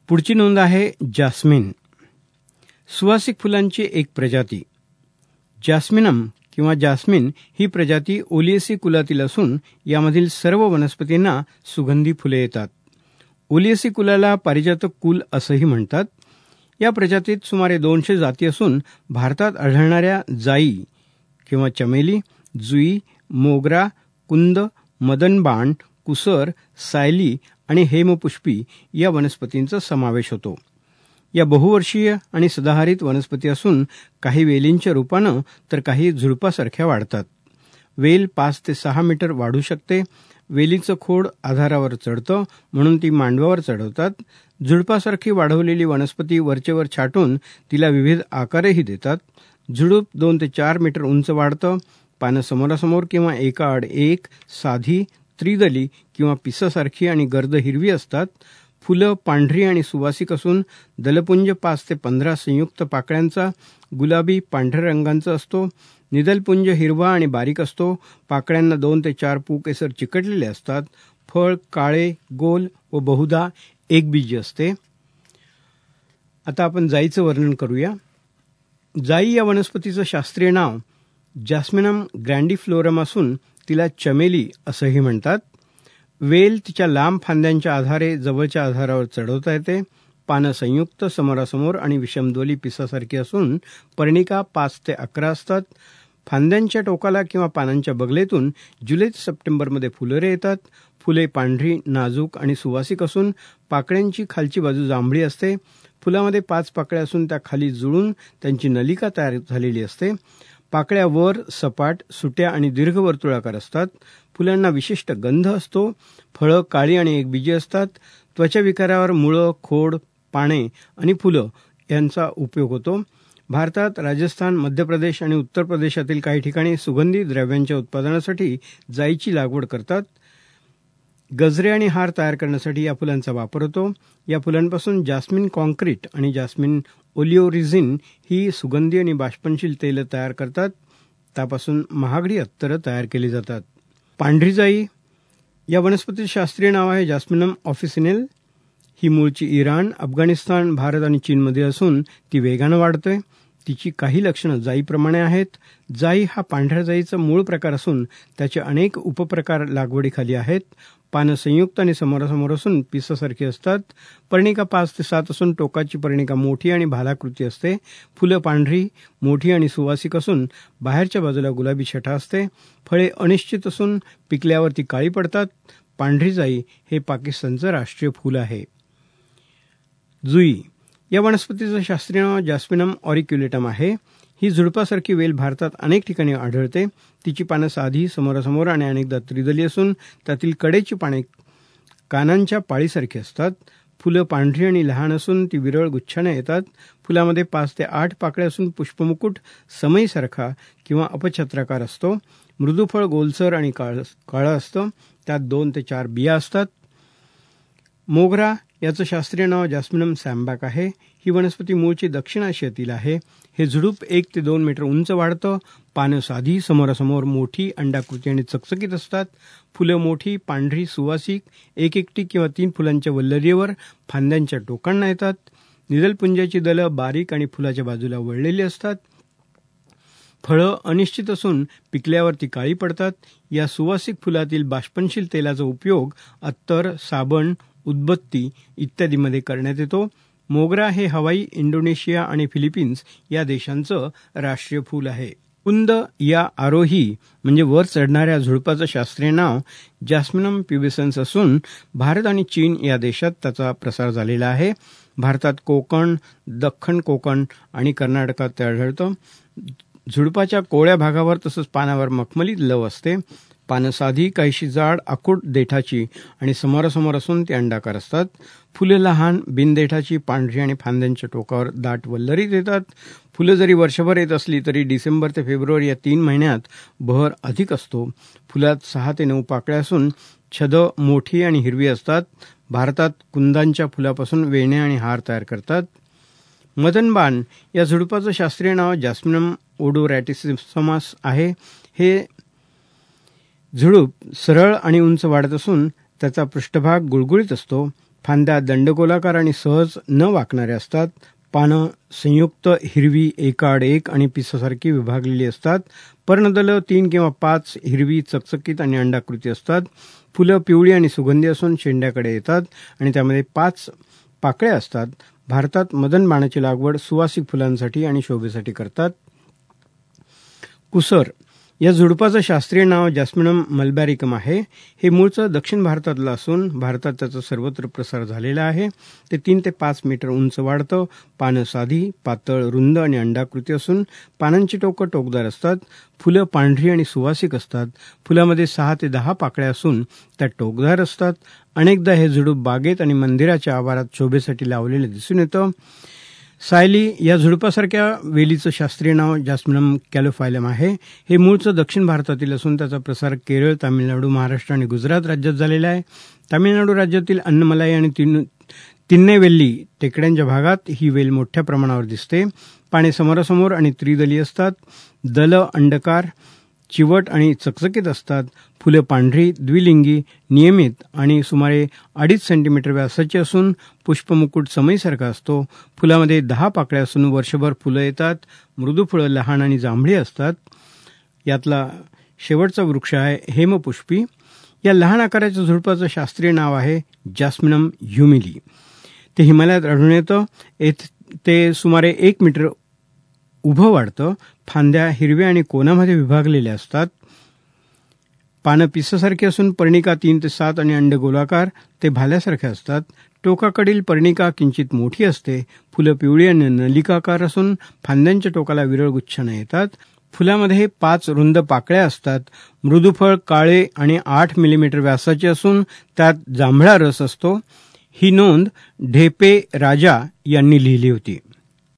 पुढची नोंद आहे जास्मिन. सुवासिक फुलांची एक प्रजाती. जास्मिनम किंवा जास्मिन ही प्रजाती ओलिएसी कुलातील असून यामधील सर्व वनस्पतींना सुगंधी फुले येतात. ओलिएसी कुलाला पारिजातक कुल असंही म्हणतात. या प्रजातीत सुमारे 200 जाती असून भारतात आढळणाऱ्या जाई किंवा चमेली, जुई, मोगरा, कुंद, मदनबाण, कुसर, सायली आणि हेमपुष्पी या वनस्पतींचा समावेश होतो. या बहुवर्षीय आणि सदाहरित वनस्पती असून काही वेलींच्या रूपानं तर काही झुडपासारख्या वाढतात. वेल 5 ते 6 मीटर वाढू शकते. वेलीचं खोड आधारावर चढतं म्हणून ती मांडवावर चढवतात. झुडपासारखी वाढवलेली वनस्पती वरचेवर छाटून तिला विविध आकारही देतात. झुडूप 2 ते 4 मीटर उंच वाढतं. पानं समोरासमोर किंवा एकाआड एक, साधी, त्रिदली किंवा पिसासारखी आणि गर्द हिरवी असतात. फुलं पांढरी आणि सुवासिक असून दलपुंज 5 ते 15 संयुक्त पाकळ्यांचा गुलाबी पांढऱ्या रंगांचा असतो. निदलपुंज हिरवा आणि बारीक असतो. पाकळ्यांना 2 ते 4 पुकेसर चिकटलेले असतात. फळ काळे, गोल व बहुधा एकबीजी असते. आता आपण जाईचं वर्णन करूया. जाई या वनस्पतीचं शास्त्रीय नाव जास्मिनम ग्रँडिफ्लोरम असून तिला चमेली असंही म्हणतात. वेल तिच्या लांब फांद्यांच्या आधारे जवळच्या आधारावर चढवता येते. पानं संयुक्त, समोरासमोर आणि विषमद्वली पिसासारखी असून पर्णिका 5 ते 11 असतात. फांद्यांच्या टोकाला किंवा पानांच्या बगलेतून जुलै ते सप्टेंबरमध्ये फुलोरे येतात. फुले पांढरी, नाजूक आणि सुवासिक असून पाकळ्यांची खालची बाजू जांभळी असते. फुलामध्ये 5 पाकळ्या असून त्या खाली जुळून त्यांची नलिका तयार झालेली असते. पाकळ्या वर सपाट, सुट्या आणि दीर्घ वर्तुळाकार असतात. फुलांना विशिष्ट गंध असतो. फळं काळी आणि एकबीजी असतात. त्वचाविकारावर मुळं, खोड, पाने आणि फुलं यांचा उपयोग होतो. भारतात राजस्थान, मध्य प्रदेश आणि उत्तर प्रदेशातील काही ठिकाणी सुगंधी द्रव्यांच्या उत्पादनासाठी जाईची लागवड करतात. गजरे आणि हार तयार करण्यासाठी या फुलांचा वापर होतो. या फुलांपासून जास्मिन कॉन्क्रीट आणि जास्मिन ओलिओरिझिन ही सुगंधी आणि बाष्पनशील तेलं तयार करतात. त्यापासून महागडी अत्तरं तयार केली जातात. पांढरी जाई या वनस्पतीचे शास्त्रीय नाव आहे जास्मिनम ऑफिसिनेल. ही मूळची इराण, अफगाणिस्तान, भारत आणि चीनमध्ये असून ती वेगानं वाढते. तिची काही लक्षणं जाईप्रमाणे आहेत. जाई हा पांढऱ्या जाईचा मूळ प्रकार असून त्याचे अनेक उपप्रकार लागवडीखाली आहेत. पानं संयुक्त आणि समोरासमोर असून पिसासारखी असतात. पर्णिका 5 ते 7 असून टोकाची पर्णिका मोठी आणि भालाकृती असते. फुलं पांढरी, मोठी आणि सुवासिक असून बाहेरच्या बाजूला गुलाबी छटा असते. फळे अनिश्चित असून पिकल्यावर ती काळी पडतात. पांढरी जाई हे पाकिस्तानचं राष्ट्रीय फूल आहे. जुई या वनस्पतीचं शास्त्रीय नाव जास्मिनम ऑरिक्युलेटम आहे. ही झुडपासारखी वेल भारतात अनेक ठिकाणी आढळते. तिची पानं साधी, समोरासमोर आणि अनेकदा त्रिदली असून त्यातील कडेची पाने कानांच्या पाळीसारखी असतात. फुलं पांढरी आणि लहान असून ती विरळ गुच्छाने येतात. फुलामध्ये 5 ते 8 पाकळ्या असून पुष्पमुकुट समईसारखा किंवा अपछत्राकार असतो. मृदुफळ गोलसर आणि काळं असतं. त्यात 2 ते 4 बिया असतात. मोगरा याचं शास्त्रीय नाव जास्मिनम सॅम्बॅक आहे. ही वनस्पती मूळची दक्षिण आशियातील आहे. हे झुडूप 1 ते 2 मीटर उंच वाढतं. पानं साधी, समोरासमोर मोठी, अंडाकृती आणि चकचकीत असतात. फुलं मोठी, पांढरी, सुवासिक, एकटी किंवा 3 फुलांच्या वल्लरीवर फांद्यांच्या टोकांना येतात. निदलपुंजाची दलं बारीक आणि फुलाच्या बाजूला वळलेली असतात. फळं अनिश्चित असून पिकल्यावर ती काळी पडतात. या सुवासिक फुलातील बाष्पनशील तेलाचा उपयोग अत्तर, साबण, उदबत्ती इत्यादीमध्ये करण्यात येतो. मोगरा हे हवाई, इंडोनेशिया आणि फिलिपिन्स या देशांचं राष्ट्रीय फूल आहे. कुंद या आरोही म्हणजे वर चढणाऱ्या झुडपाचं शास्त्रीय नाव जास्मिनम प्युबिसन्स असून भारत आणि चीन या देशात त्याचा प्रसार झालेला आहे. भारतात कोकण, दख्खन कोकण आणि कर्नाटकात ते आढळतं. झुडपाच्या कोवळ्या भागावर तसंच पानावर मखमली लव असते. पानं साधी, काहीशी जाड, आखूड देठाची आणि समोरासमोर असून ती अंडाकार असतात. फुले लहान, बिनदेठाची, पांढरी आणि फांद्यांच्या टोकावर दाट वल्लरीत येतात. फुलं जरी वर्षभर येत असली तरी डिसेंबर ते फेब्रुवारी या 3 महिन्यात बहर अधिक असतो. फुलात 6 ते 9 पाकळ्या असून छदं मोठी आणि हिरवी असतात. भारतात कुंदांच्या फुलापासून वेण्या आणि हार तयार करतात. मदनबाण या झुडपाचं शास्त्रीय नाव जास्मिनम ओडोरॅटिसिमस आहे. हे झुडूप सरळ आणि उंच वाढत असून त्याचा पृष्ठभाग गुळगुळीत असतो. फांद्या दंडगोलाकार आणि सहज न वाकणाऱ्या असतात. पानं संयुक्त, हिरवी, एकाआड एक आणि पिसासारखी विभागलेली असतात. पर्णदलं 3 किंवा 5 हिरवी, चकचकीत आणि अंडाकृती असतात. फुलं पिवळी आणि सुगंधी असून शेंड्याकडे येतात आणि त्यामध्ये 5 पाकळ्या असतात. भारतात मदन बाणाची लागवड सुवासिक फुलांसाठी आणि शोभेसाठी करतात. कुसर या झुडुपाचं शास्त्रीय नाव जॅस्मिनम मलबॅरिकम आहे. हे मूळचं दक्षिण भारतातलं असून भारतात त्याचा सर्वत्र प्रसार झालेला आहे. ते 3 ते 5 मीटर उंच वाढतं. पानं साधी, पातळ, रुंद आणि अंडाकृती असून पानांची टोकं टोकदार असतात. फुलं पांढरी आणि सुवासिक असतात. फुलामध्ये 6 ते 10 पाकळ्या असून त्या टोकदार असतात. अनेकदा हे झुडूप बागेत आणि मंदिराच्या आवारात शोभेसाठी लावलेले दिसून येतं. सायली या झुडुपासारख्या वेलीचं शास्त्रीय नाव जॅस्मिनम कॅलोफायलम आहे. हे मूळचं दक्षिण भारतातील असून त्याचा प्रसार केरळ, तामिळनाडू, महाराष्ट्र आणि गुजरात राज्यात झालेला आहे. तामिळनाडू राज्यातील अन्नमलाई आणि तिन्नेवेल्ली टेकड्यांच्या भागात ही वेल मोठ्या प्रमाणावर दिसते. पाने समोरासमोर आणि त्रिदली असतात. दलं अंडकार, चिवट आणि चकचकीत असतात. फुलं पांढरी, द्विलिंगी, नियमित आणि सुमारे 2.5 सेंटीमीटर व्यासाची असून पुष्पमुकुट समईसारखा असतो. फुलामध्ये 10 पाकळ्या असून वर्षभर फुलं येतात. मृदू फुलं लहान आणि जांभळी असतात. यातला शेवटचा वृक्ष आहे हेमपुष्पी. या लहान आकाराच्या झुडपाचं शास्त्रीय नाव आहे जॅस्मिनम ह्युमिली. ते हिमालयात आढळून येतं. ते सुमारे 1 मीटर उभं वाढतं. फांद्या हिरव्या आणि कोनामध्ये विभागलेल्या असतात. पानं पिसासारखी असून पर्णिका 3 ते 7 आणि अंडगोलाकार ते भाल्यासारखे असतात. टोकाकडील पर्णिका किंचित मोठी असते. फुलं पिवळी आणि नलिकाकार असून फांद्यांच्या टोकाला विरळ गुच्छाने येतात. फुलामध्ये 5 रुंद पाकळ्या असतात. मृदुफळ काळे आणि 8 मिलीमीटर व्यासाचे असून त्यात जांभळा रस असतो. ही नोंद ढेपे राजा यांनी लिहिली होती.